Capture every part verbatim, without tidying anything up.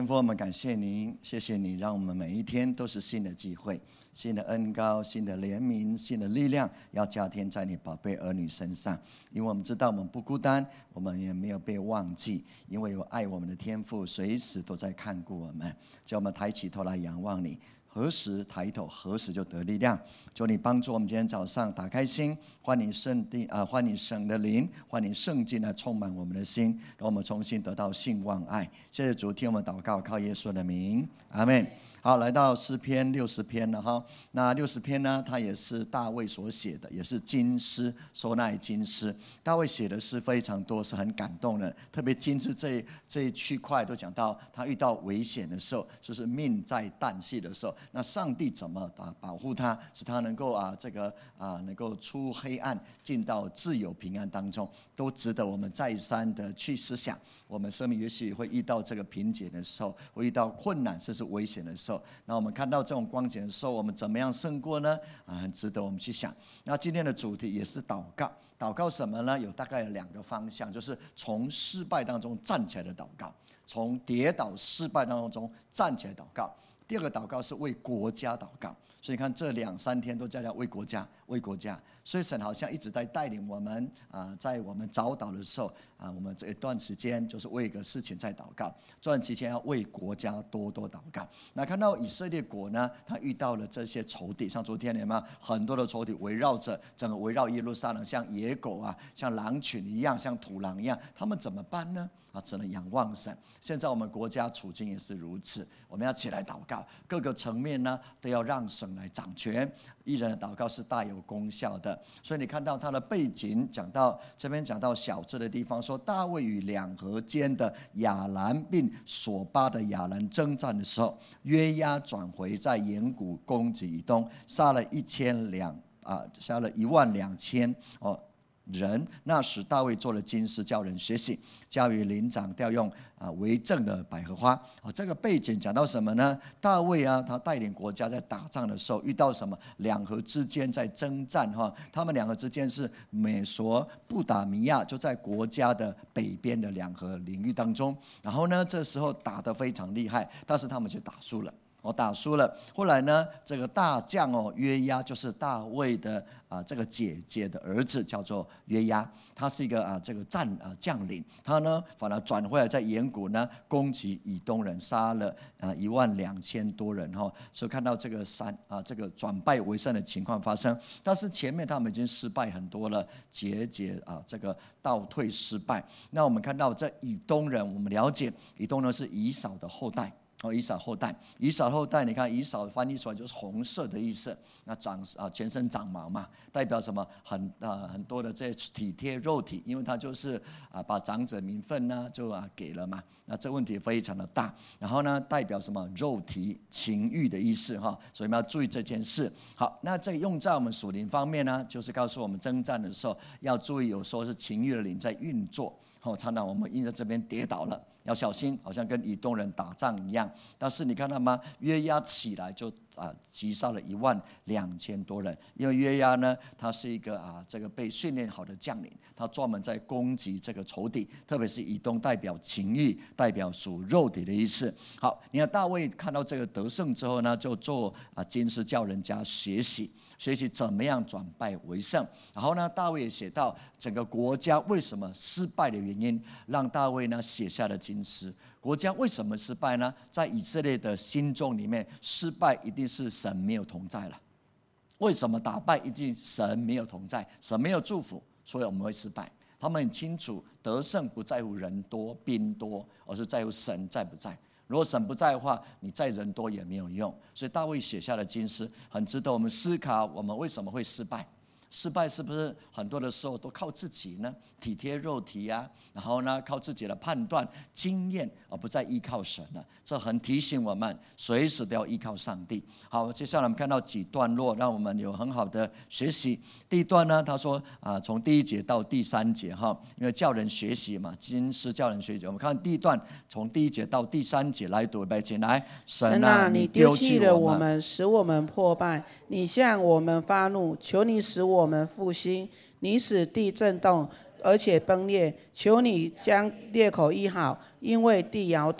天父，我们感谢您，谢谢你让我们每一天都是新的机会，新的恩膏，新的怜悯，新的力量，要加添在你宝贝儿女身上。因为我们知道我们不孤单，我们也没有被忘记，因为有爱我们的天父随时都在看顾我们。叫我们抬起头来仰望你，何时抬头，何时就得力量。求你帮助我们今天早上打开心，欢迎圣地啊，欢迎神的灵，欢迎圣经来充满我们的心，让我们重新得到信望爱。谢谢主，听我们祷告，靠耶稣的名，阿们。好，来到诗篇六十篇了哈。那六十篇呢，它也是大卫所写的，也是金诗，收纳金诗。大卫写的诗非常多，是很感动的。特别金诗这这一区块都讲到他遇到危险的时候，就是命在旦夕的时候，那上帝怎么啊保护他，使他能够啊这个啊能够出黑暗，进到自由平安当中，都值得我们再三的去思想。我们生命也许会遇到这个瓶颈的时候，会遇到困难甚至危险的时候，那我们看到这种光景的时候，我们怎么样胜过呢？啊，很值得我们去想。那今天的主题也是祷告，祷告什么呢？有大概有两个方向，就是从失败当中站起来的祷告，从跌倒失败当中站起来祷告。第二个祷告是为国家祷告，所以你看这两三天都在讲为国家，为国家。所以神好像一直在带领我们啊，在我们早祷的时候啊，我们这一段时间就是为一个事情在祷告，这段期间要为国家多多祷告。那看到以色列国呢，他遇到了这些仇敌，像昨天有没有很多的仇敌围绕着整个围绕耶路撒冷，像野狗啊，像狼群一样，像土狼一样，他们怎么办呢？啊，只能仰望神。现在我们国家处境也是如此，我们要起来祷告，各个层面呢都要让神来掌权。义人的祷告是大有功效的，所以你看到他的背景，讲到这边讲到小字的地方，说大卫与两河间的亚兰并索巴的亚兰征战的时候，约押转回在岩谷攻击以东，杀了一千两啊，杀了一万两千哦。人那时大卫做了金诗，叫人学习，交于灵长调用啊为政的百合花。哦，这个背景讲到什么呢？大卫啊，他带领国家在打仗的时候遇到什么？两河之间在征战哈，他们两河之间是美索不达米亚，就在国家的北边的两河领域当中。然后呢，这时候打得非常厉害，但是他们就打输了。我打输了，后来呢，这个大将哦约押就是大卫的啊这个姐姐的儿子，叫做约押，他是一个啊这个战啊将领，他呢反而转回来在岩谷呢攻击以东人，杀了啊一万两千多人哈，所以看到这个三啊这个转败为胜的情况发生，但是前面他们已经失败很多了，节节啊这个倒退失败。那我们看到这以东人，我们了解以东人是以扫的后代。哦，以扫后代，以扫后代，你看以扫翻译出来就是红色的意思。那长啊，全身长毛嘛，代表什么？很啊很多的这些体贴肉体，因为他就是啊把长者名分呢就啊给了嘛。那这问题非常的大。然后呢，代表什么？肉体情欲的意思哈，所以我们要注意这件事。好，那这个用在我们属灵方面呢，就是告诉我们征战的时候要注意，有时候是情欲的灵在运作。哦，常常我们因着这边跌倒了，要小心，好像跟以东人打仗一样。但是你看到吗？约押起来就啊击杀了一万两千多人，因为约押呢，他是一个啊这个被训练好的将领，他专门在攻击这个仇敌，特别是以东代表情欲，代表属肉体的意思。好，你看大卫看到这个得胜之后呢，就做啊金诗叫人家学习。学习怎么样转败为胜，然后呢，大卫也写到整个国家为什么失败的原因，让大卫呢写下了金诗。国家为什么失败呢？在以色列的心中里面，失败一定是神没有同在了。为什么打败一定神没有同在，神没有祝福，所以我们会失败。他们很清楚，得胜不在乎人多兵多，而是在乎神在不在。如果神不在的话，你再人多也没有用。所以大卫写下的金诗很值得我们思考，我们为什么会失败？失败是不是很多的时候都靠自己呢？体贴肉体啊，然后呢靠自己的判断经验，而不再依靠神了。这很提醒我们，随时都要依靠上帝。好，接下来我们看到几段落，让我们有很好的学习。第一段呢，他说啊，从第一节到第三节哈，因为叫人学习嘛，金诗叫人学习。我们看第一段，从第一节到第三节来读，预备起来。 神啊，你丢弃了我们，使我们破败；你向我们发怒，求你使我们复兴。你使地震动，而且崩裂，求你将裂口医好，因为地摇动。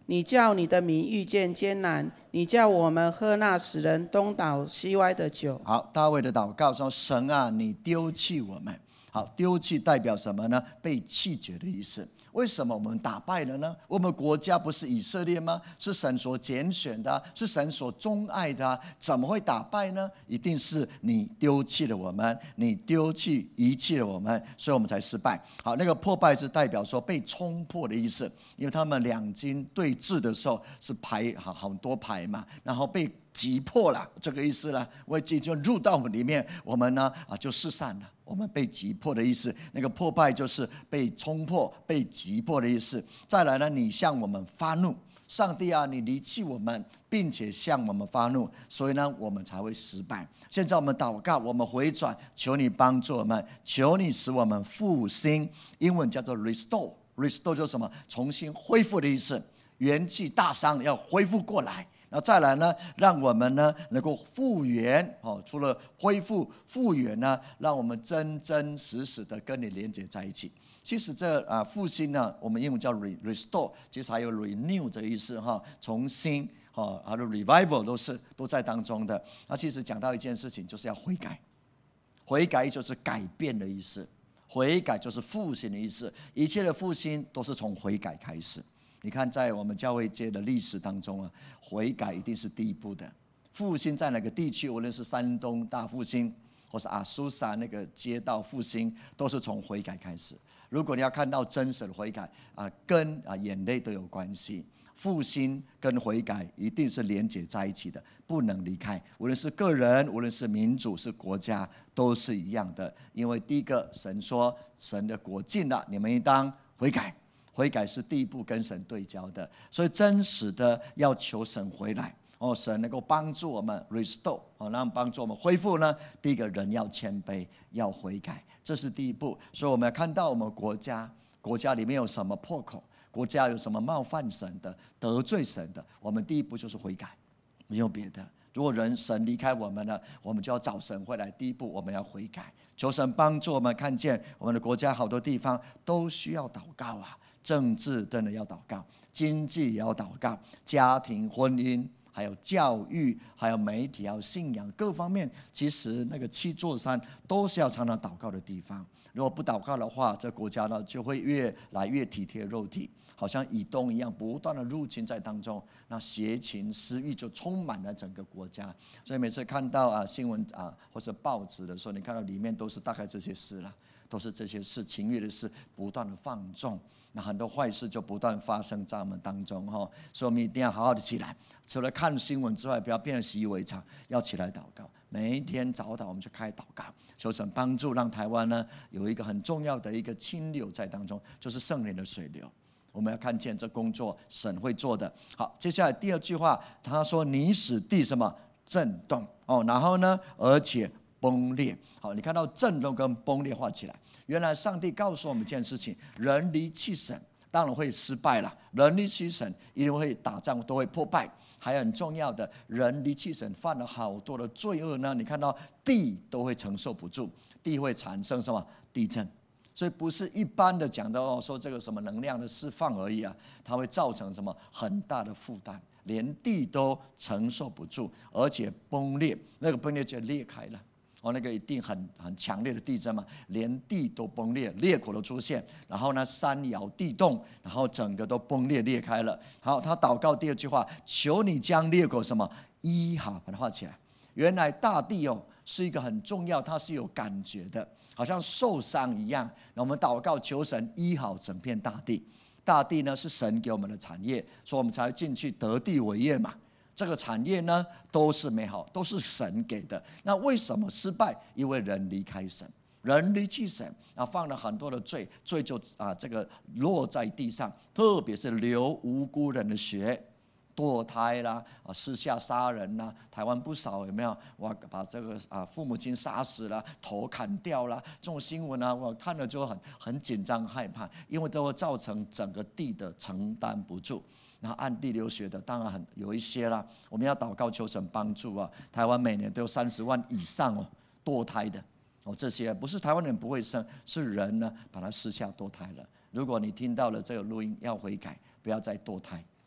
你叫你的民遇见艰难，你叫我们喝那使人东倒西歪的酒。 好，大卫的祷告说：神啊，你丢弃我们。好，丢弃代表什么呢？被弃绝的意思。为什么我们打败了呢？我们国家不是以色列吗？是神所拣选的，是神所钟爱的，怎么会打败呢？一定是你丢弃了我们，你丢弃遗弃了我们，所以我们才失败。好，那个破败是代表说被冲破的意思，因为他们两军对峙的时候是排好好多排嘛，然后被击破了，这个意思呢，危机就入到我们里面，我们呢啊就四散了，我们被击破的意思。那个破败就是被冲破、被击破的意思。再来呢，你向我们发怒，上帝啊，你离弃我们，并且向我们发怒，所以呢，我们才会失败。现在我们祷告，我们回转，求你帮助我们，求你使我们复兴。英文叫做 restore，restore 就是什么？重新恢复的意思。元气大伤要恢复过来。然后再来呢，让我们呢能够复原哦。除了恢复复原呢，让我们真真实实的跟你连接在一起。其实这啊复兴呢，我们英文叫 restore， 其实还有 renew 的意思哈，重新哦，还有 revival 都是都在当中的。那其实讲到一件事情，就是要悔改，悔改就是改变的意思，悔改就是复兴的意思。一切的复兴都是从悔改开始。你看，在我们教会界的历史当中啊，悔改一定是第一步的。复兴在哪个地区，无论是山东大复兴，或是阿苏萨那个街道复兴，都是从悔改开始。如果你要看到真实的悔改啊，跟啊眼泪都有关系。复兴跟悔改一定是连结在一起的，不能离开。无论是个人，无论是民主，是国家，都是一样的。因为第一个，神说神的国近了，你们应当悔改。悔改是第一步跟神对焦的，所以真实的要求神回来哦，神能够帮助我们 restore 哦，让帮助我们恢复呢。第一个人要谦卑，要悔改，这是第一步。所以我们要看到我们国家，国家里面有什么破口，国家有什么冒犯神的、得罪神的，我们第一步就是悔改，没有别的。如果人神离开我们了，我们就要找神回来。第一步我们要悔改，求神帮助我们看见我们的国家好多地方都需要祷告啊。政治真的要祷告，经济也要祷告，家庭、婚姻，还有教育，还有媒体，还有信仰，各方面，其实那个七座山都是要常常祷告的地方。如果不祷告的话，这国家呢就会越来越体贴肉体，好像以东一样，不断的入侵在当中，那邪情私欲就充满了整个国家。所以每次看到啊新闻啊或者报纸的时候，你看到里面都是大概这些事了，都是这些事，情欲的事不断的放纵。那很多坏事就不断发生在我们当中哈，所以我们一定要好好的起来。除了看新闻之外，不要变得习以为常，要起来祷告。每一天早早我们就开始祷告，求神帮助，让台湾呢有一个很重要的一个清流在当中，就是圣灵的水流。我们要看见这工作神会做的。好，接下来第二句话，他说：“你使地什么震动哦，然后呢，而且崩裂。”好，你看到震动跟崩裂画起来。原来上帝告诉我们一件事情：人离弃神，当然会失败了。人离弃神，一定会打仗，都会破败。还有很重要的，人离弃神，犯了好多的罪恶呢。你看到地都会承受不住，地会产生什么地震？所以不是一般的讲到哦，说这个什么能量的释放而已啊，它会造成什么很大的负担，连地都承受不住，而且崩裂，那个崩裂就裂开了。哦，那个一定很很强烈的地震嘛，连地都崩裂，裂口都出现，然后呢，山摇地动，然后整个都崩裂裂开了。好，他祷告第二句话，求你将裂口什么医好，把它画起来。原来大地哦是一个很重要，它是有感觉的，好像受伤一样。那我们祷告求神医好整片大地，大地呢是神给我们的产业，所以我们才进去得地为业嘛。这个产业呢都是美好，都是神给的。那为什么失败？因为人离开神，人离弃神，啊，犯了很多的罪，罪就啊这个落在地上，特别是流无辜人的血，堕胎啦，啊私下杀人啦，台湾不少有没有？哇，把这个啊父母亲杀死了，头砍掉了，这种新闻啊，我看了就很很紧张害怕，因为都会造成整个地的承担不住。然后暗地流血的当然很有一些啦，我们要祷告求神帮助啊。台湾每年都有三十万以上哦堕胎的哦，这些不是台湾人不会生，是人呢把他私下堕胎了。如果你听到了这个录音，要悔改，不要再堕胎，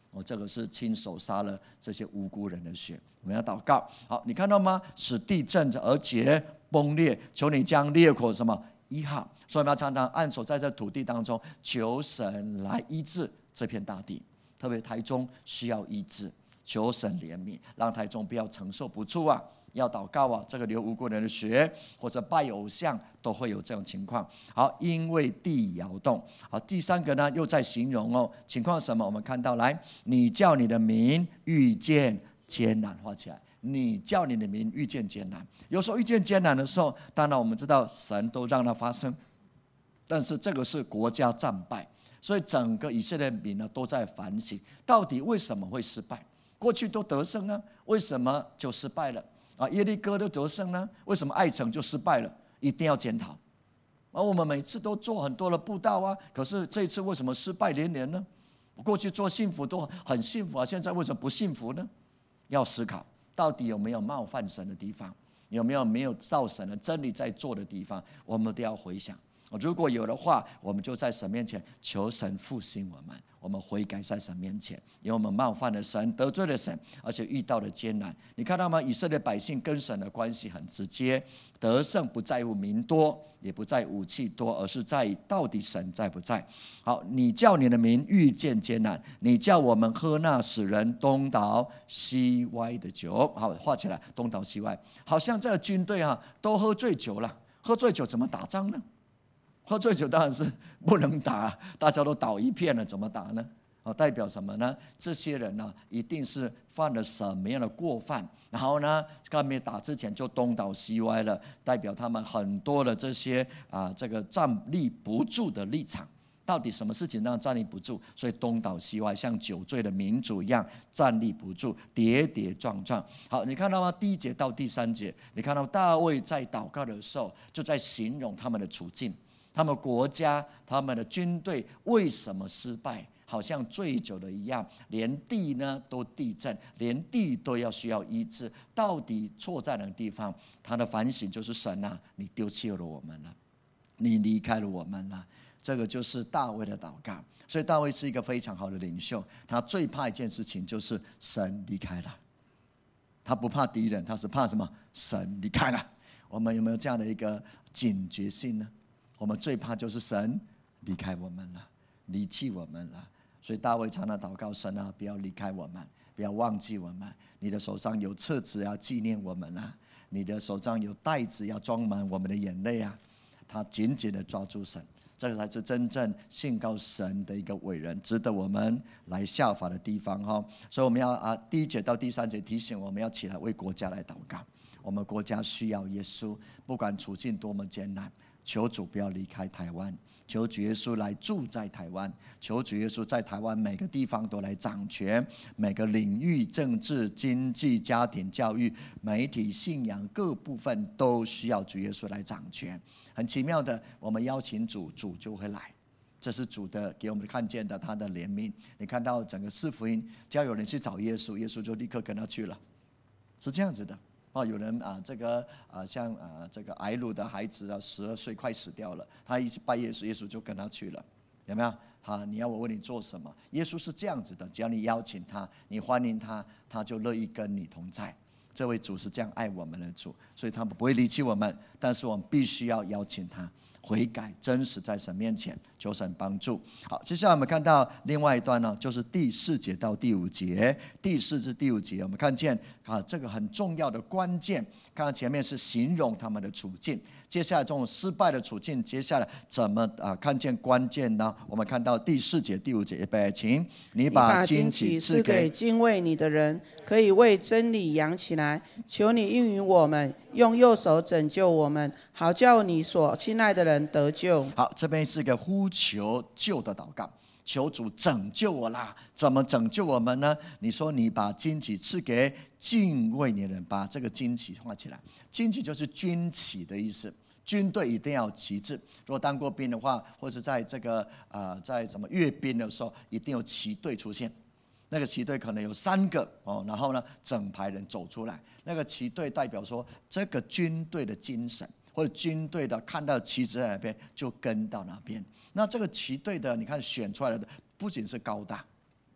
哦，这个是亲手杀了这些无辜人的血。我们要祷告。好，你看到吗？使地震而且崩裂，求你将裂口什么医好。所以我们要常常按手在这土地当中，求神来医治这片大地。特别台中需要医治，求神怜悯，让台中不要承受不住啊！要祷告啊！这个流无辜人的血，或者拜偶像，都会有这种情况。好，因为地摇动。好，第三个呢，又在形容哦，情况是什么？我们看到，来，你叫你的民遇见艰难，画起来。你叫你的民遇见艰难。有时候遇见艰难的时候，当然我们知道神都让它发生，但是这个是国家战败，所以整个以色列民呢都在反省，到底为什么会失败？过去都得胜呢，为什么就失败了？啊，耶利哥都得胜呢，为什么爱城就失败了？一定要检讨。而我们每次都做很多的布道啊，可是这一次为什么失败连连呢？过去做幸福都很幸福啊，现在为什么不幸福呢？要思考，到底有没有冒犯神的地方，有没有没有照神的真理在做的地方，我们都要回想。如果有的话，我们就在神面前求神复兴我们，我们悔改在神面前，因为我们冒犯了神，得罪了神，而且遇到了艰难。你看到吗？以色列百姓跟神的关系很直接，得胜不在乎民多，也不在武器多，而是在到底神在不在。好，你叫你的民遇见艰难，你叫我们喝那使人东倒西歪的酒。好，画起来，东倒西歪，好像这个军队啊都喝醉酒了，喝醉酒怎么打仗呢？喝醉酒当然是不能打，大家都倒一片了，怎么打呢？哦，代表什么呢？这些人呢、啊，一定是犯了什么样的过犯，然后呢，还没打之前就东倒西歪了，代表他们很多的这些啊，这个站立不住的立场。到底什么事情让站立不住？所以东倒西歪，像酒醉的民主一样站立不住，跌跌撞撞。好，你看到吗？第一节到第三节，你看到大卫在祷告的时候，就在形容他们的处境。他们国家、他们的军队为什么失败？好像醉酒的一样，连地呢都地震，连地都要需要医治。到底错在哪个地方？他的反省就是神啊，你丢弃了我们了，你离开了我们了。这个就是大卫的祷告。所以大卫是一个非常好的领袖，他最怕一件事情就是神离开了。他不怕敌人，他是怕什么？神离开了。我们有没有这样的一个警觉性呢？我们最怕就是神离开我们了，离弃我们了。所以大卫常常祷告神啊，不要离开我们，不要忘记我们。你的手上有册子要纪念我们啊，你的手上有袋子要装满我们的眼泪啊。他紧紧的抓住神，这个才是真正信靠神的一个伟人，值得我们来效法的地方哈。所以我们要啊，第一节到第三节提醒我们要起来为国家来祷告。我们国家需要耶稣，不管处境多么艰难。求主不要离开台湾，求主耶稣来住在台湾，求主耶稣在台湾每个地方都来掌权，每个领域，政治、经济、家庭、教育、媒体、信仰各部分都需要主耶稣来掌权。很奇妙的，我们邀请主，主就会来，这是主的给我们看见的他的怜悯。你看到整个四福音，只要有人去找耶稣，耶稣就立刻跟他去了，是这样子的。哦，有人啊，这个啊，像啊，这个癌乳的孩子啊，十二岁快死掉了，他一直拜耶稣，耶稣就跟他去了，有没有？啊，你要我为你做什么？耶稣是这样子的，只要你邀请他，你欢迎他，他就乐意跟你同在。这位主是这样爱我们的主，所以他不会离弃我们，但是我们必须要邀请他悔改，真实在神面前求神帮助。好，接下来我们看到另外一段呢，就是第四节到第五节。第四至第五节，我们看见啊，这个很重要的关键。刚刚前面是形容他们的处境，接下来这种失败的处境，接下来怎么啊看见关键呢？我们看到第四节、第五节，预备，请你把旌旗赐给敬畏你的人，可以为真理扬起来。求你应允我们，用右手拯救我们，好叫你所亲爱的人得救。 好，这边是一个呼求救的祷告。求主拯救我啦！怎么拯救我们呢？你说你把旌旗赐给敬畏你的人，把这个旌旗画起来。旌旗就是军旗的意思，军队一定要有旗帜。如果当过兵的话，或者在这个啊、呃，在什么阅兵的时候，一定有旗队出现。那个旗队可能有三个哦，然后呢，整排人走出来。那个旗队代表说这个军队的精神，或者军队的看到旗帜在哪边就跟到哪边。那这个旗队的，你看选出来的不仅是高大，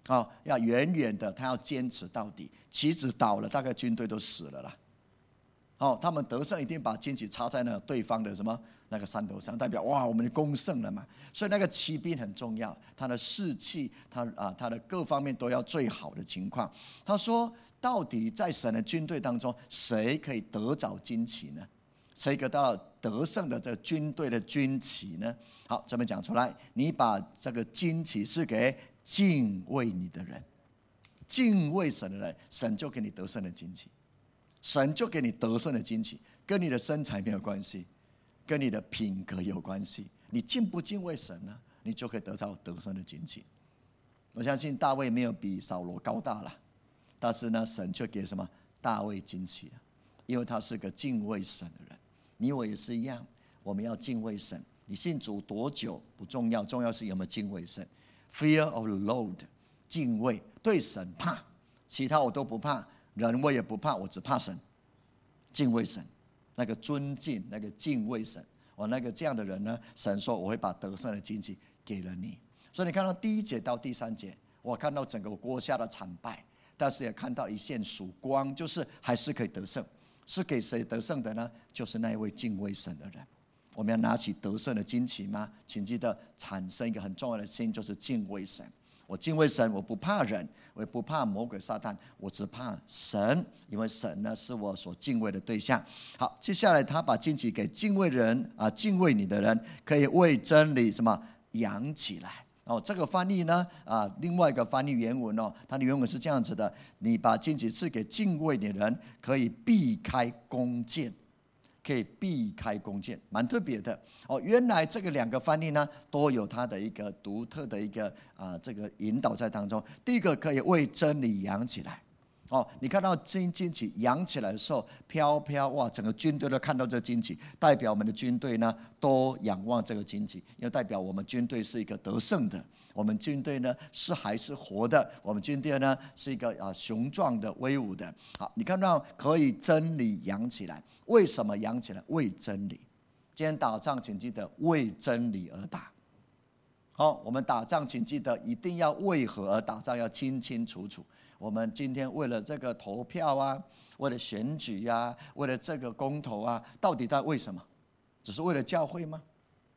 哦，要远远的，他要坚持到底。旗子倒了，大概军队都死了啦。哦，他们得胜一定把旌旗插在那个对方的什么那个山头上，代表哇，我们攻胜了嘛。所以那个骑兵很重要，他的士气，他啊，他的各方面都要最好的情况。他说，到底在神的军队当中，谁可以得着旌旗呢？谁得到得胜的这个军队的军旗呢？好，这边讲出来，你把这个旌旗是给敬畏你的人，敬畏神的人，神就给你得胜的旌旗，神就给你得胜的旌旗，跟你的身材没有关系，跟你的品格有关系。你敬不敬畏神呢？你就可以得到得胜的旌旗。我相信大卫没有比扫罗高大了，但是呢，神却给什么大卫旌旗，因为他是个敬畏神的人。你我也是一样，我们要敬畏神。你信主多久不重要，重要是有没有敬畏神。Fear of the Lord， 敬畏，对神怕，其他我都不怕，人我也不怕，我只怕神。敬畏神，那个尊敬，那个敬畏神，我那个这样的人呢，神说我会把得胜的旌旗给了你。所以你看到第一节到第三节，我看到整个国家的惨败，但是也看到一线曙光，就是还是可以得胜。是给谁得胜的呢？就是那一位敬畏神的人。我们要拿起得胜的旌旗吗？请记得产生一个很重要的心，就是敬畏神。我敬畏神，我不怕人，我也不怕魔鬼撒旦，我只怕神，因为神呢是我所敬畏的对象。好，接下来他把旌旗给敬畏人啊，敬畏你的人可以为真理什么扬起来。哦，这个翻译呢啊，另外一个翻译原文哦，它的原文是这样子的：你把旌旗赐给敬畏你的人，可以避开弓箭。可以避开弓箭，蛮特别的哦。原来这个两个翻译呢，都有它的一个独特的一个啊、呃、这个引导在当中。第一个可以为真理扬起来，哦，你看到旌旌旗扬起来的时候，飘飘哇，整个军队都看到这旌旗，代表我们的军队呢都仰望这个旌旗，因为代表我们军队是一个得胜的。我们军队呢是还是活的，我们军队呢是一个啊雄壮的、威武的。好，你看到可以真理扬起来，为什么扬起来？为真理。今天打仗，请记得为真理而打。好，我们打仗，请记得一定要为何而打仗，要清清楚楚。我们今天为了这个投票啊，为了选举啊，为了这个公投啊，到底在为什么？只是为了教会吗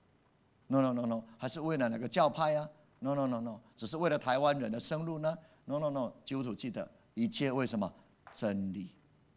？No No No No， 还是为了哪个教派啊？ No No No No， 只是为了台湾人的生路呢 ？No No No， 基督徒记得一切为什么？真理，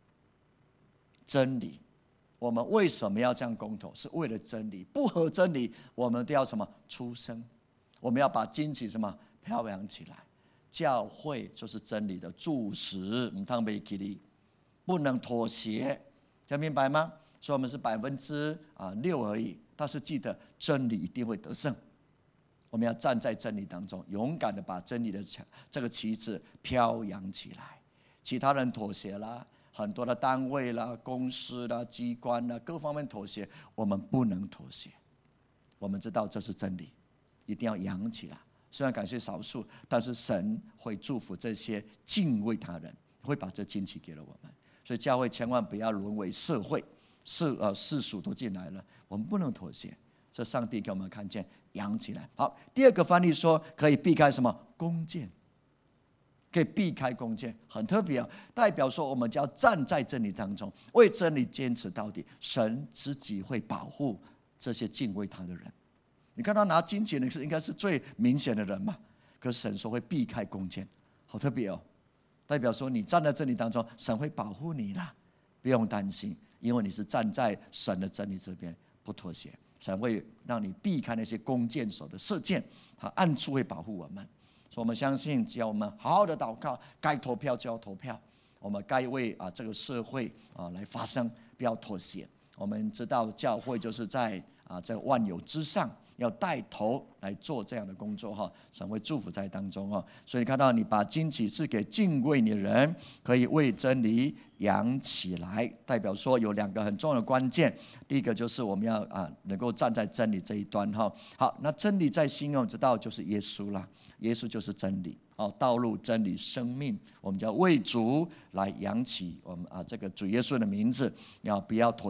真理。我们为什么要这样公投？是为了真理。不合真理，我们都要什么？出声。我们要把旌旗什么飘扬起来。教会就是真理的柱石，唔通被给力，不能妥协，听明白吗？所以我们是百分之啊六而已，但是记得真理一定会得胜。我们要站在真理当中，勇敢的把真理的这个旗帜飘扬起来。其他人妥协啦，很多的单位啦、公司啦、机关啦，各方面妥协，我们不能妥协。我们知道这是真理，一定要扬起来。虽然感谢少数，但是神会祝福这些敬畏他人，会把这旌旗给了我们。所以教会千万不要沦为社会，世呃世俗都进来了，我们不能妥协。这上帝给我们看见，扬起来。好，第二个翻译说可以避开什么？弓箭，可以避开弓箭，很特别啊，代表说我们就要站在真理当中，为真理坚持到底。神自己会保护这些敬畏他的人。你看到拿金钱的是应该是最明显的人嘛？可是神说会避开弓箭，好特别哦，代表说你站在真理当中，神会保护你啦，不用担心，因为你是站在神的真理这边，不妥协。神会让你避开那些弓箭手的射箭，他暗处会保护我们。所以我们相信，只要我们好好的祷告，该投票就要投票，我们该为啊这个社会啊来发声，不要妥协。我们知道教会就是在啊这个万有之上，要带头来做这样的工作哈，神会祝福在当中哈。所以看到你把旌旗赐给敬畏你的人，可以为真理扬起来，代表说有两个很重要的关键。第一个就是我们要啊能够站在真理这一端哈。好，那真理在新约知道就是耶稣啦，耶稣就是真理。哦，道路、真理、生命，我们就要为主来扬起我们啊这个主耶稣的名字，要不要妥协？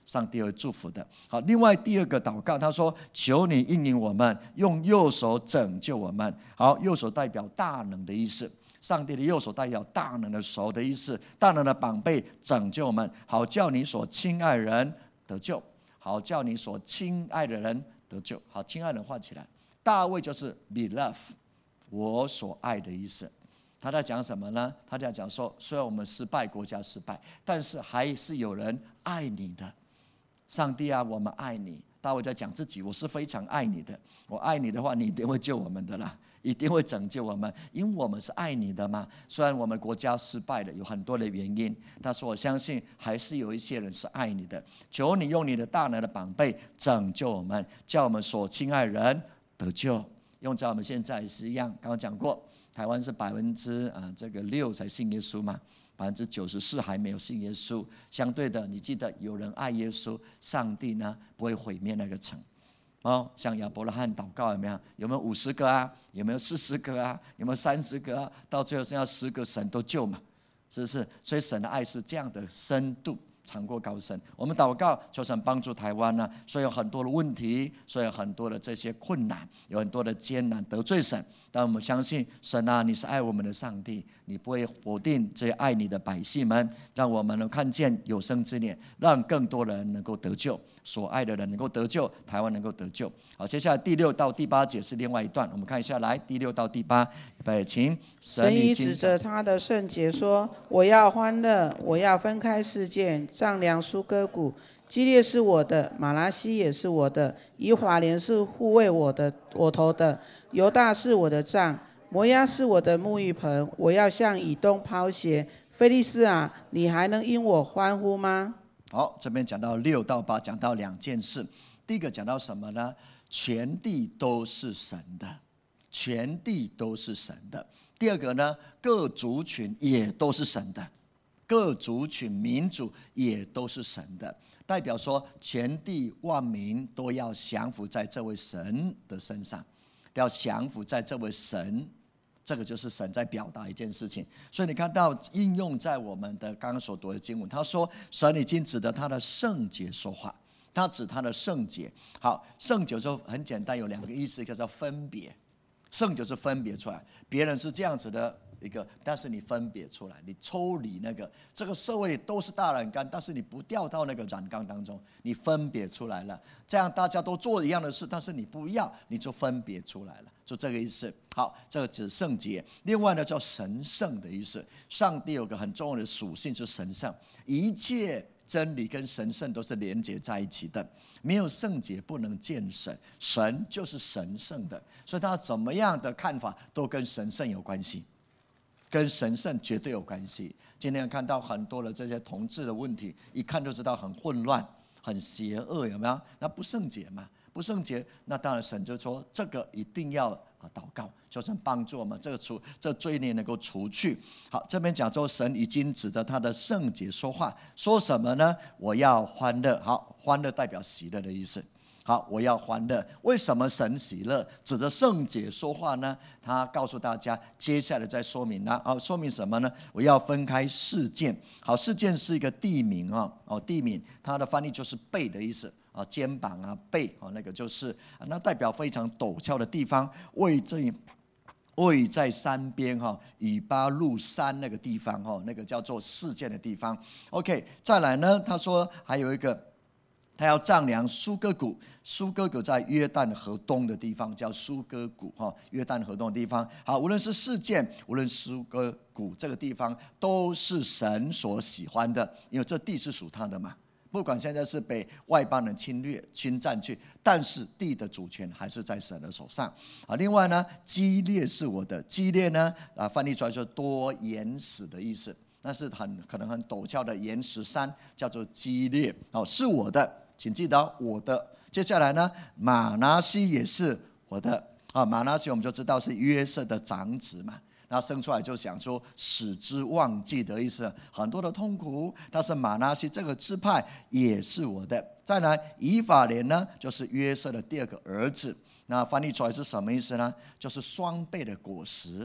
上帝会祝福的。好，另外第二个祷告，他说：求你应允我们，用右手拯救我们。好，右手代表大能的意思，上帝的右手代表大能的手的意思，大能的膀臂拯救我们，好叫你所亲爱人得救，好叫你所亲爱的人得救。好，亲爱的人画起来，大卫就是 beloved， 我所爱的意思。他在讲什么呢？他在讲说，虽然我们失败，国家失败，但是还是有人爱你的。上帝啊，我们爱你。大卫在讲自己，我是非常爱你的。我爱你的话，你一定会救我们的啦，一定会拯救我们，因为我们是爱你的嘛。虽然我们国家失败了，有很多的原因，但是我相信还是有一些人是爱你的。求你用你的大能的膀臂拯救我们，叫我们所亲爱人得救。用在我们现在也是一样，刚刚讲过。台湾是百分之啊这个六才信耶稣嘛，百分之九十四还没有信耶稣。相对的，你记得有人爱耶稣，上帝呢不会毁灭那个城。哦，像亚伯拉罕祷告有没有？有没有五十个啊？有没有四十个啊？有没有三十个啊？到最后剩下十个，神都救嘛，是不是？所以神的爱是这样的深度。长过高深，我们祷告求神帮助台湾呢、啊。所以有很多的问题，所以有很多的这些困难，有很多的艰难，得罪神。但我们相信神啊，你是爱我们的上帝，你不会否定这些爱你的百姓们，让我们能看见有生之年，让更多人能够得救，所爱的人能够得救，台湾能够得救。好，接下来第六到第八节是另外一段，我们看一下，来第六到第八，预备，请。 神已指着他的圣洁说：我要欢乐，我要分开事件，丈量苏歌谷。基列是我的，马拿西也是我的，以法莲是护卫我的我头的，犹大是我的杖，摩押是我的沐浴盆。我要向以东抛鞋，非利士啊，你还能因我欢呼吗？ 好，这边讲到六到八，讲到两件事。第一个讲到什么呢？全地都是神的，全地都是神的。第二个呢，各族群也都是神的，各族群民族也都是神的。代表说，全地万民都要降服在这位神的身上，要降服在这位神，这个就是神在表达一件事情。所以你看到应用在我们的刚刚所读的经文，他说神已经指着他的圣洁说话，他指他的圣洁。好，圣洁就很简单，有两个意思，叫做分别。圣就是分别出来，别人是这样子的一个，但是你分别出来，你抽离那个，这个社会都是大染缸，但是你不掉到那个染缸当中，你分别出来了，这样大家都做一样的事，但是你不要，你就分别出来了，就这个意思。好，这个指圣洁。另外呢，叫神圣的意思。上帝有个很重要的属性是神圣，一切真理跟神圣都是连结在一起的，没有圣洁不能见神，神就是神圣的，所以他怎么样的看法都跟神圣有关系，跟神圣绝对有关系。今天看到很多的这些同志的问题，一看就知道很混乱、很邪恶，有没有？那不圣洁嘛？不圣洁，那当然神就说这个一定要啊祷告，求神帮助我们这个除这罪孽能够除去。好，这边讲说神已经指着他的圣洁说话，说什么呢？我要欢乐。好，欢乐代表喜乐的意思。好，我要欢乐。为什么神喜乐？指着圣洁说话呢？他告诉大家，接下来再说明呢。好，说明什么呢？我要分开事件。好，事件是一个地名啊，哦，地名，它的翻译就是背的意思。啊，肩膀啊，背啊，那个就是，那代表非常陡峭的地方，位在位在山边哈，以巴路山那个地方哈，那个叫做事件的地方。OK， 再来呢，他说还有一个，他要丈量苏歌谷，苏歌谷在约旦河东的地方叫苏歌谷哈，约旦河东的地方。好，无论是事件，无论苏歌谷这个地方，都是神所喜欢的，因为这地是属他的嘛。不管现在是被外邦人侵略、侵占去，但是地的主权还是在神的手上。啊，另外呢，基列是我的，基列呢，啊，翻译出来就是多岩石的意思，那是很可能很陡峭的岩石山，叫做基列。哦，是我的，请记得我的。接下来呢，马拿西也是我的。啊，马拿西我们就知道是约瑟的长子嘛。他生出来就想说使之忘记的意思，很多的痛苦。但是马拿西这个支派也是我的。再来以法莲呢，就是约瑟的第二个儿子。那翻译出来是什么意思呢？就是双倍的果实。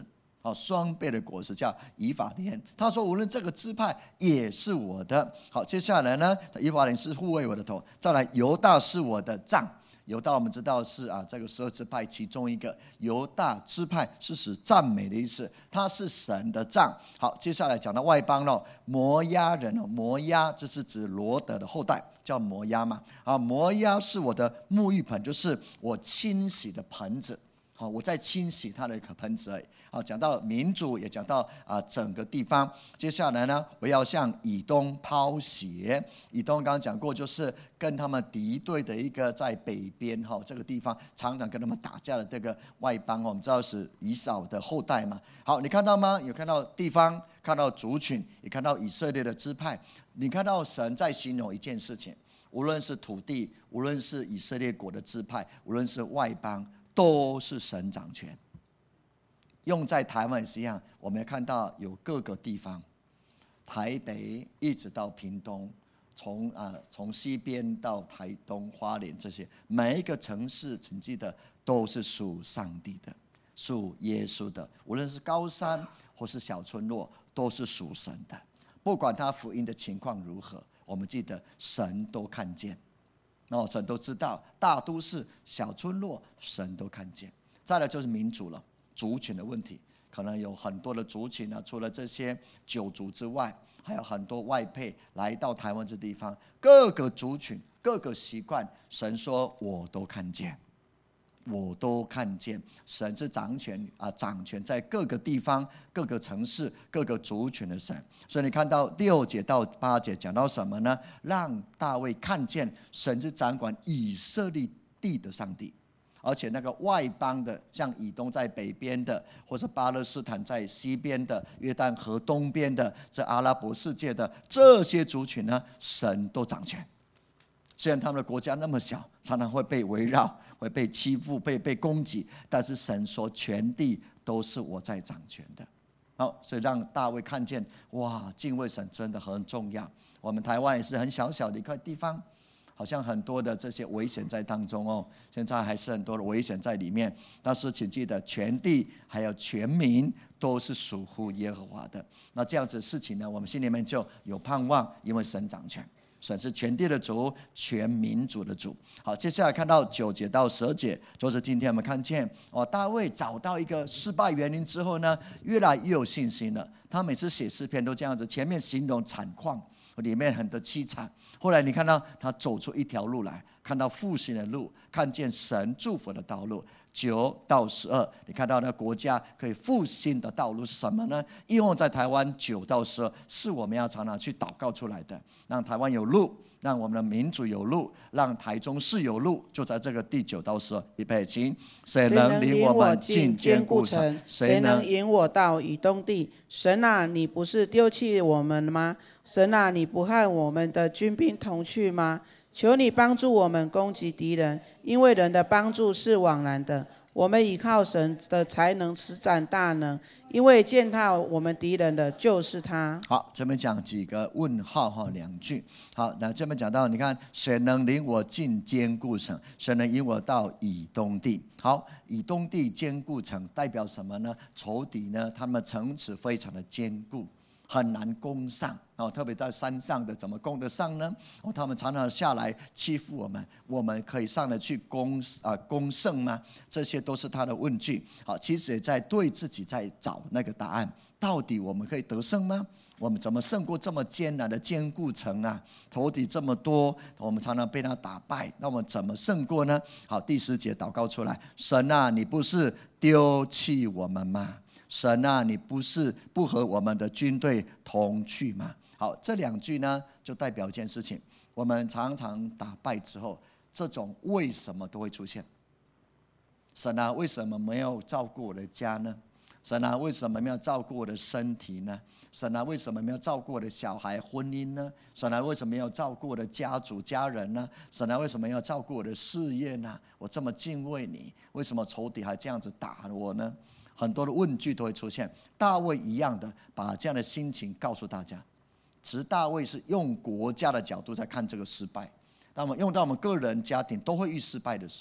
好，双倍的果实叫以法莲。他说无论这个支派也是我的。好，接下来呢，以法莲是护卫我的头，再来犹大是我的杖。犹大我们知道是啊，这个十二支派其中一个。犹大支派是指赞美的意思，它是神的杖。好，接下来讲到外邦了，摩押人哦，摩押这是指罗德的后代，叫摩押嘛。啊，摩押是我的沐浴盆，就是我清洗的盆子。好，我在清洗它的一个盆子而已。好，讲到民主，也讲到啊整个地方。接下来呢，我要向以东抛鞋。以东刚刚讲过，就是跟他们敌对的一个在北边哈这个地方，常常跟他们打架的这个外邦，我们知道是以扫的后代嘛。好，你看到吗？有看到地方，看到族群，也看到以色列的支派。你看到神在形容一件事情，无论是土地，无论是以色列国的支派，无论是外邦，都是神掌权。用在台湾也是一样，我们看到有各个地方，台北一直到屏东，从啊从西边到台东、花莲这些，每一个城市，请记得都是属上帝的，属耶稣的。无论是高山或是小村落，都是属神的。不管他福音的情况如何，我们记得神都看见，然后神都知道，大都市、小村落，神都看见。再来就是民主了。族群的问题，可能有很多的族群呢，除了这些九族之外，还有很多外配来到台湾这地方，各个族群、各个习惯，神说我都看见，我都看见。神是掌权啊，掌权在各个地方、各个城市、各个族群的神。所以你看到六节到八节讲到什么呢？让大卫看见神是掌管以色列地的上帝。而且那个外邦的，像以东在北边的，或者巴勒斯坦在西边的，约旦河东边的，这阿拉伯世界的这些族群呢，神都掌权。虽然他们的国家那么小，常常会被围绕，会被欺负，被被攻击，但是神说全地都是我在掌权的。好，所以让大卫看见，哇，敬畏神真的很重要。我们台湾也是很小小的一块地方，好像很多的这些危险在当中哦，现在还是很多的危险在里面。但是请记得，全地还有全民都是属乎耶和华的。那这样子的事情呢，我们心里面就有盼望，因为神掌权，神是全地的主，全民主的主。好，接下来看到九节到十二节，就是今天我们看见哦，大卫找到一个失败原因之后呢，越来越有信心了。他每次写诗篇都这样子，前面形容惨况，里面很多凄惨。后来你看到他走出一条路来，看到复兴的路，看见神祝福的道路。九到十二，你看到那国家可以复兴的道路是什么呢？应用在台湾九到十二，是我们要常常去祷告出来的，让台湾有路，让我们的民主有路，让台中市有路。就在这个第九到十二，预备，请。谁能领我们进坚固城？ 谁能引我到以东地？神啊，你不是丢弃我们吗？神啊，你不和我们的军兵同去吗？求你帮助我们攻击敌人，因为人的帮助是枉然的。我们倚靠神的才能施展大能，因为践踏我们敌人的就是他。 好，这边讲几个问号哈，两句。好，那这边讲到，你看，谁能领我进坚固城？谁能引我到以东地？好，以东地坚固城代表什么呢？仇敌呢，他们城池非常的坚固，很难攻上。哦，特别在山上的怎么攻得上呢？哦，他们常常下来欺负我们，我们可以上得去攻啊、呃、攻胜吗？这些都是他的问句。好，其实也在对自己在找那个答案，到底我们可以得胜吗？我们怎么胜过这么艰难的坚固城啊？仇敌这么多，我们常常被他打败，那我们怎么胜过呢？好，第十节祷告出来：神啊，你不是丢弃我们吗？神啊，你不是不和我们的军队同去吗？好，这两句呢，就代表一件事情：我们常常打败之后，这种为什么都会出现。神啊，为什么没有照顾我的家呢？神啊，为什么没有照顾我的身体呢？神啊，为什么没有照顾我的小孩婚姻呢？神啊，为什么没有照顾我的家族家人呢？神啊，为什么要照顾我的事业呢？我这么敬畏你，为什么仇敌还这样子打我呢？很多的问句都会出现。大卫一样的把这样的心情告诉大家。其实大卫是用国家的角度在看这个失败，当我们用到我们个人家庭都会遇失败的时候，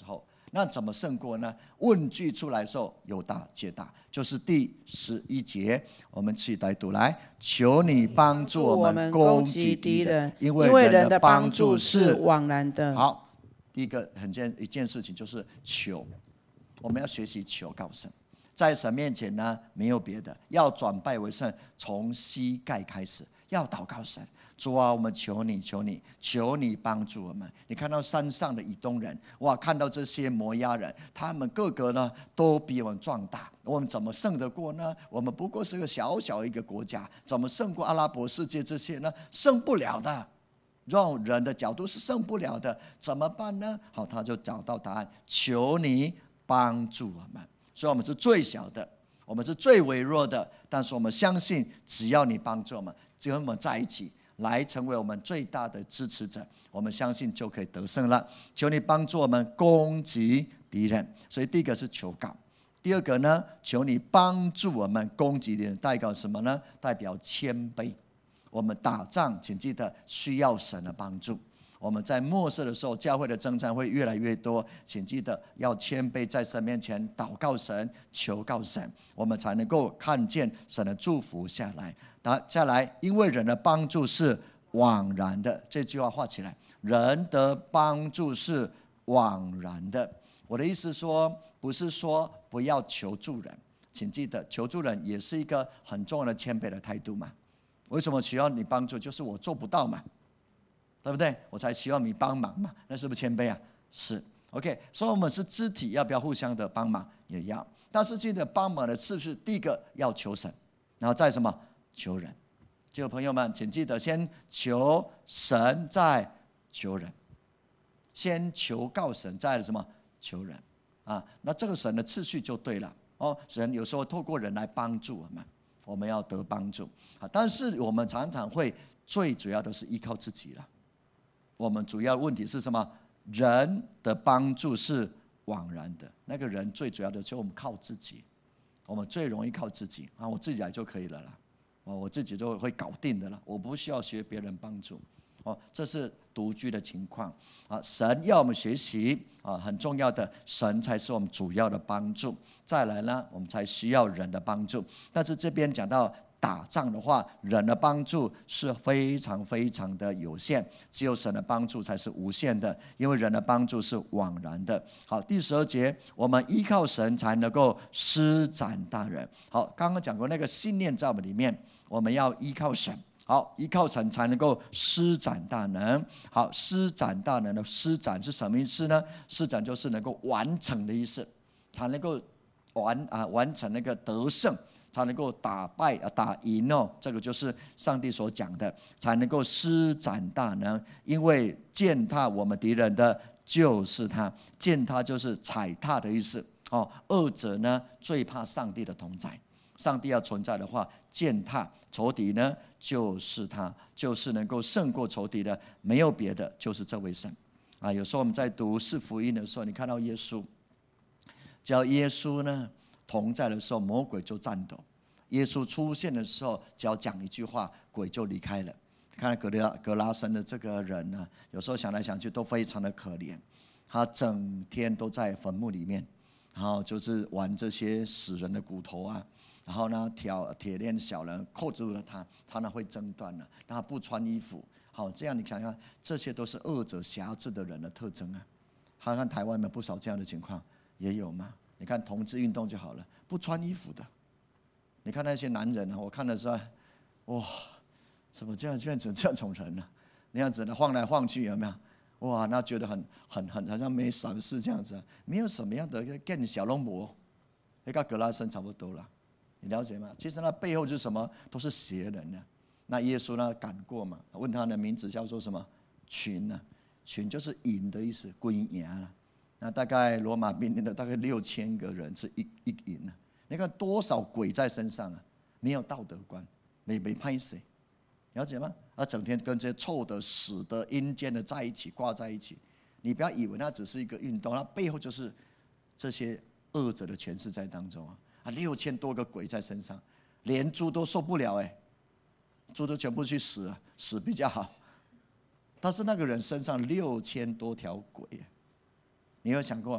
那怎么胜过呢？问句出来的时候有大皆大，就是第十一节，我们起来读来，求你帮助我们攻击敌人，因为人的帮助是枉然的。 好，第一个很件一件事情就是求，我们要学习求告神，在神面前呢没有别的，要转败为胜，从膝盖开始，要祷告神。主啊，我们求你，求你，求你帮助我们。你看到山上的以东人，哇，看到这些摩押人，他们个个呢都比我们壮大，我们怎么胜得过呢？我们不过是个小小一个国家，怎么胜过阿拉伯世界这些呢？胜不了的，用人的角度是胜不了的，怎么办呢？好，他就找到答案，求你帮助我们。所以我们是最小的，我们是最微弱的，但是我们相信，只要你帮助我们，只要我们在一起，来成为我们最大的支持者，我们相信就可以得胜了。求你帮助我们攻击敌人。所以第一个是求告，第二个呢，求你帮助我们攻击敌人，代表什么呢？代表谦卑。我们打仗，请记得需要神的帮助。我们在末世的时候，教会的征战会越来越多，请记得要谦卑，在神面前祷告神、求告神，我们才能够看见神的祝福下来。下来，因为人的帮助是枉然的，这句话画起来，人的帮助是枉然的。我的意思说，不是说不要求助人，请记得求助人也是一个很重要的谦卑的态度嘛。为什么需要你帮助？就是我做不到嘛，对不对？我才需要你帮忙嘛，那是不是谦卑啊？是 OK。 所以我们是肢体，要不要互相的帮忙？也要。但是记得帮忙的次序，第一个要求神，然后再什么？求人。这个朋友们，请记得先求神，再求人。先求告神，再什么？求人啊。那这个神的次序就对了哦。神有时候透过人来帮助我们，我们要得帮助啊。但是我们常常会最主要的是依靠自己了。我们主要问题是什么？人的帮助是枉然的。那个人最主要的就是我们靠自己，我们最容易靠自己啊，我自己来就可以了啦。我自己就会搞定的了，我不需要学别人帮助。哦，这是独居的情况啊。神要我们学习啊，很重要的，神才是我们主要的帮助。再来呢，我们才需要人的帮助。但是这边讲到打仗的话，人的帮助是非常非常的有限，只有神的帮助才是无限的，因为人的帮助是枉然的。好，第十二节，我们依靠神才能够施展大能。好，刚刚讲过那个信念在我们里面，我们要依靠神。好，依靠神才能够施展大能。好，施展大能的施展是什么意思呢？施展就是能够完成的意思，才能够完啊完成那个得胜，才能够打败啊打赢哦。这个就是上帝所讲的，才能够施展大能。因为践踏我们敌人的就是他，践踏就是踩踏的意思哦。二者呢最怕上帝的同在，上帝要存在的话，践踏仇敌呢就是他，就是能够胜过仇敌的，没有别的，就是这位神啊。有时候我们在读四福音的时候，你看到耶稣，只要耶稣呢同在的时候，魔鬼就颤抖；耶稣出现的时候，只要讲一句话，鬼就离开了。看到格拉格拉森的这个人呢，有时候想来想去都非常的可怜，他整天都在坟墓里面，然后就是玩这些死人的骨头啊。然后呢，挑铁链小人扣住了他，他呢会挣断了，让他不穿衣服。好，这样你想想，这些都是恶者辖制的人的特征啊。看看台湾有不少这样的情况，也有吗？你看同志运动就好了，不穿衣服的。你看那些男人啊，我看的时候，哇，怎么这样变成这种人呢、啊？那样子呢，晃来晃去有没有？哇，那觉得很很很好像没闪事这样子、啊，没有什么样的跟小龙魔，那跟格拉森差不多了。你了解吗？其实那背后就是什么？都是邪人呢、啊。那耶稣呢赶过嘛？问他的名字叫做什么？群呢、啊？群就是营的意思，归营了。那大概罗马兵的大概六千个人是一一营啊。你看多少鬼在身上啊？没有道德观，没没拍谁，了解吗？而整天跟这些臭的、死的、阴间的在一起挂在一起。你不要以为那只是一个运动，那背后就是这些恶者的权势在当中啊。啊，六千多个鬼在身上，连猪都受不了哎，猪都全部去死了，死比较好。但是那个人身上六千多条鬼，你有想过，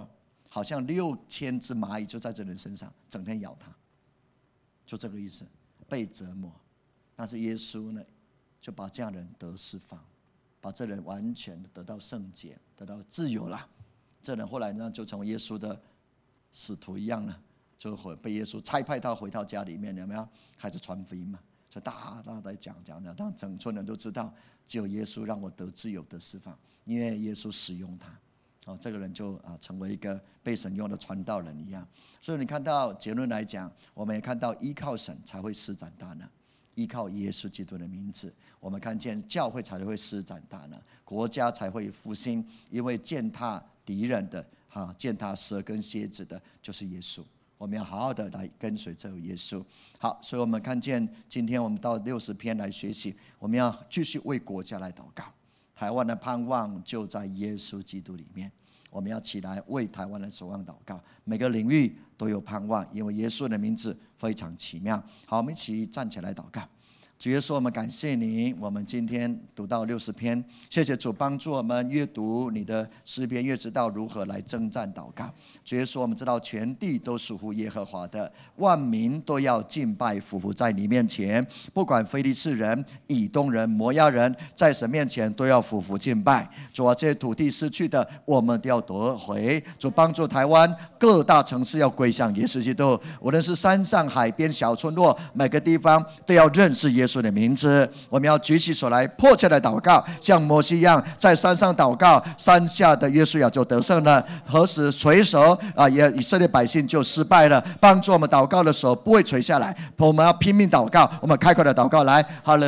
好像六千只蚂蚁就在这人身上，整天咬他，就这个意思，被折磨。但是耶稣呢，就把这样的人得释放，把这人完全的得到圣洁，得到自由了。这人后来呢，就成为耶稣的使徒一样了，就被耶稣差派到回到家里面，有没有开始传福音嘛？所以大大在讲讲讲，让整村人都知道，只有耶稣让我得自由得释放，因为耶稣使用他。哦，这个人就啊成为一个被神用的传道人一样。所以你看到结论来讲，我们也看到依靠神才会施展大能，依靠耶稣基督的名字，我们看见教会才会施展大能，国家才会复兴，因为践踏敌人的哈，践踏蛇跟蝎子的就是耶稣。我们要好好的来跟随这位耶稣。好，所以我们看见今天我们到六十篇来学习，我们要继续为国家来祷告。台湾的盼望就在耶稣基督里面，我们要起来为台湾的守望祷告，每个领域都有盼望，因为耶稣的名字非常奇妙。好，我们一起站起来祷告。主耶稣，我们感谢你，我们今天读到六十篇，谢谢主帮助我们阅读你的诗篇，越知道如何来征战祷告。主耶稣，我们知道全地都属乎耶和华的，万民都要敬拜俯伏在你面前，不管非利士人、以东人、摩押人，在神面前都要俯伏敬拜。主啊，这些土地失去的，我们都要夺回。主帮助台湾各大城市要归向耶稣基督，无论是山上海边小村落，每个地方都要认识耶稣耶稣的名字。我们要举起手来迫切的祷告，像摩西一样在山上祷告，山下的约书亚就得胜了。何时垂手啊，也以色列百姓就失败了。帮助我们祷告的时候不会垂下来，我们要拼命祷告，我们开口的祷告来，哈利